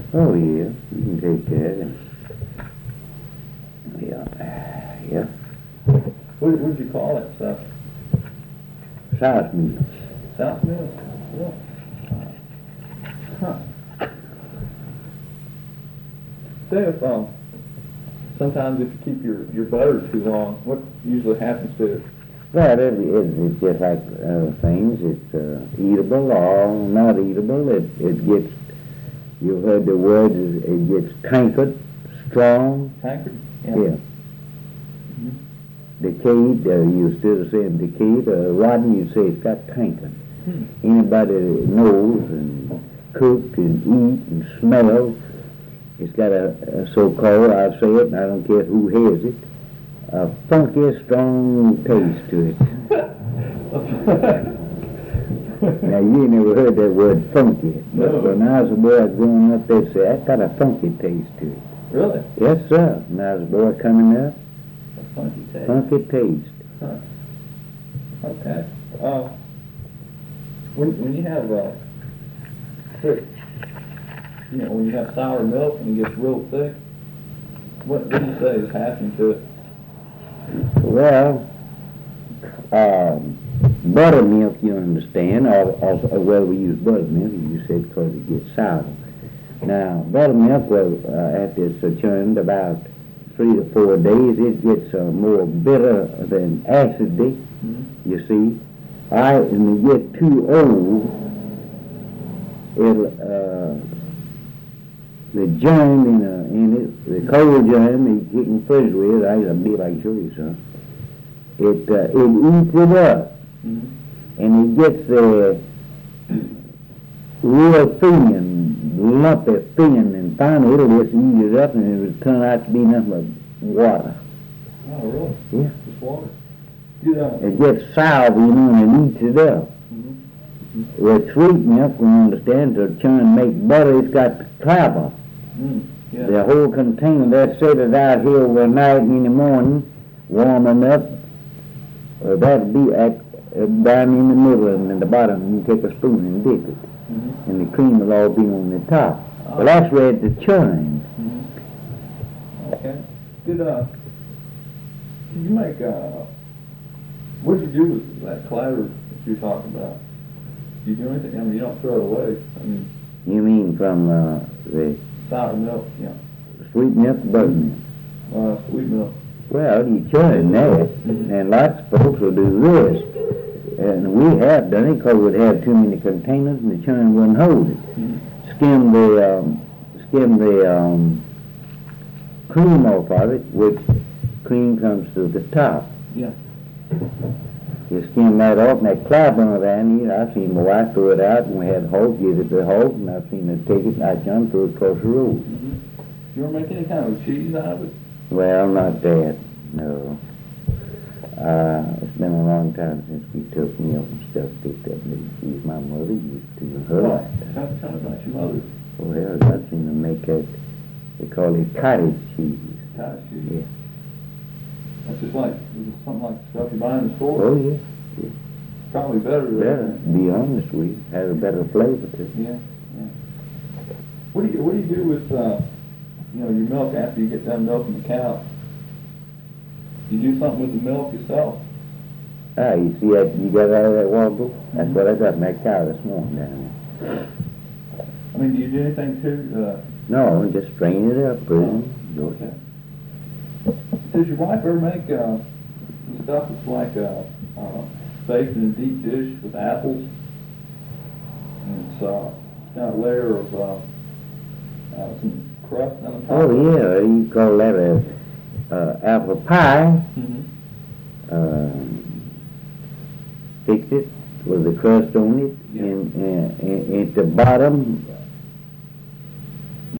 Oh, yeah, you can take that. And, yeah. What did you call that stuff? South meals. South Mills? Yeah. Huh. Say if, sometimes if you keep your butter too long, what usually happens to it? Well, it's just like other things. It's eatable or not eatable. It gets, you've heard the word, it gets tankard, strong. Tankard? Yeah. Mm-hmm. Decayed, you still saying decayed, rotten, you say it's got tankard. Hmm. Anybody that knows and cooked and eat and smells, it's got a so-called, I'll say it, and I don't care who has it, a funky, strong taste to it. Now, you ain't never heard that word funky, but No. when I was a boy growing up, they'd say, that got a funky taste to it. Really? Yes, sir. When I was a boy coming up, A funky taste. funky taste. Huh. Okay. When you have when you have sour milk and it gets real thick, what do you say is happening to it? Well, buttermilk, you understand, or we use buttermilk, you said, because it gets sour. Now, buttermilk, after it's churned about 3 to 4 days, it gets more bitter than acidy, you see. When you get too old, the germ in it, the cold germ that you can fridge with, I'll be like show you some. It eats it up, and it gets real thin, lumpy, thin, and finally it'll just eat it up, and it'll turn out to be nothing but water. Oh, really? Yeah. Just water? Yeah. It gets sour, and it eats it up. With sweet milk, we understand, to churn and make butter, it's got clabber. Yeah. The whole container, they set it out here overnight and in the morning, warm enough, that'll be down in the middle and in the bottom. You take a spoon and dip it, and the cream will all be on the top. Well, that's ready to churn. Okay. Can you make, what did you do with that clatter that you're talking about? Do you do anything? I mean, you don't throw it away. I mean, You mean from the sour milk, yeah. sweet milk, buttermilk? Sweet milk. Well, you churn that, and lots of folks will do this. And we have done it because we'd have too many containers and the churn wouldn't hold it. Skim the cream off of it, which cream comes to the top. Yeah. You skim that off, and that clabber around here, I've seen my wife throw it out, and we had Hulk give it to Hulk, and I've seen her take it, and I jumped through it across the road. You ever make any kind of cheese out of it? Well, not that, no. It's been a long time since we took milk and stuff picked up cheese. My mother used to. Tell me about your mother. Oh, hell, I've seen them make that, they call it cottage cheese. Cottage cheese? Yeah. That's just like, is it something like the stuff you buy in the store? Oh, yeah. Probably better. Better, to be honest with you. Has a better flavor to it. Yeah. What do you do with, your milk after you get done milking the cow? You do something with the milk yourself? You see that you got out of that wobble? That's what I got in that cow this morning down there. I mean, do you do anything to, No, just strain it up, put it in. Okay. Does your wife ever make some stuff that's like baked in a deep dish with apples? And it's got a layer of some crust on the top. Oh, yeah, you call that a apple pie. Fix it with the crust on it, and at the bottom,